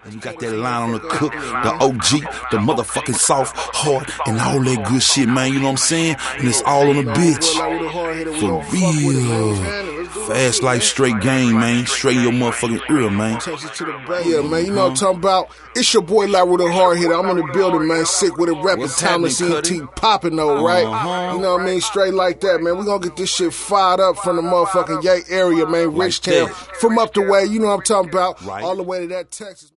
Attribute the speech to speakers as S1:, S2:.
S1: And you got that line on the cook, the OG, the motherfucking soft, hard, and all that good shit, man. You know what I'm saying? And it's all on the bitch. For real. Fast life, straight game, man. Straight your motherfucking ear, man.
S2: Yeah, man. You know what I'm talking about? It's your boy Larry with a hard hitter. I'm in the building, man. Sick with it, rapping Thomas CT popping though, right? You know what I mean? Straight like that, man. We gonna get this shit fired up from the motherfucking Yay area, man. Richtown. From up the way, you know what I'm talking about? All the way to that Texas.